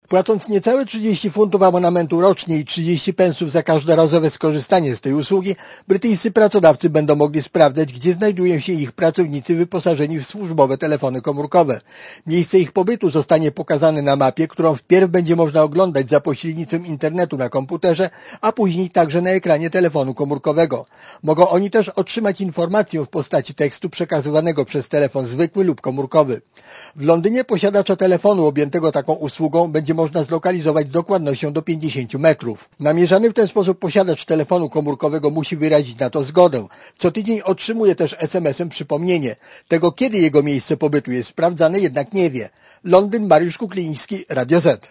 Płacąc niecałe 30 funtów abonamentu rocznie i 30 pensów za każdorazowe skorzystanie z tej usługi, brytyjscy pracodawcy będą mogli sprawdzać, gdzie znajdują się ich pracownicy wyposażeni w służbowe telefony komórkowe. Miejsce ich pobytu zostanie pokazane na mapie, którą wpierw będzie można oglądać za pośrednictwem internetu na komputerze, a później także na ekranie telefonu komórkowego. Mogą oni też otrzymać informację w postaci tekstu przekazywanego przez telefon zwykły lub komórkowy. W Londynie posiadacza telefonu objętego taką usługą będzie można zlokalizować z dokładnością do 50 metrów. Namierzany w ten sposób posiadacz telefonu komórkowego musi wyrazić na to zgodę. Co tydzień otrzymuje też SMS-em przypomnienie. Tego, kiedy jego miejsce pobytu jest sprawdzane, jednak nie wie. Londyn, Mariusz Kukliński, Radio Z.